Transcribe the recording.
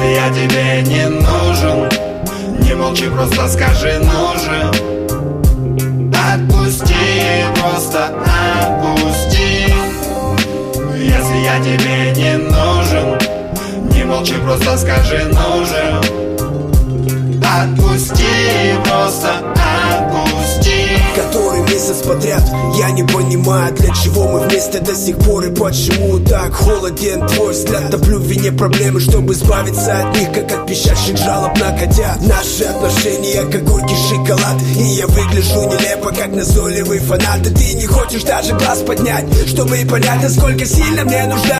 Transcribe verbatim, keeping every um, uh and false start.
Если я тебе не нужен, не молчи, просто скажи нужен. Отпусти, просто отпусти. Если я тебе не нужен, не молчи, просто скажи нужен. Отпусти, просто отпусти. Который месяц подряд я не понимаю, для чего мы вместе до сих пор и почему так холоден твой взгляд. Топлю в вине проблемы, чтобы избавиться от них, как от пищащих жалоб на котят. Наши отношения как горький шоколад, и я выгляжу нелепо, как назойливый фанат. И ты не хочешь даже глаз поднять, чтобы понять, насколько сильно мне нужна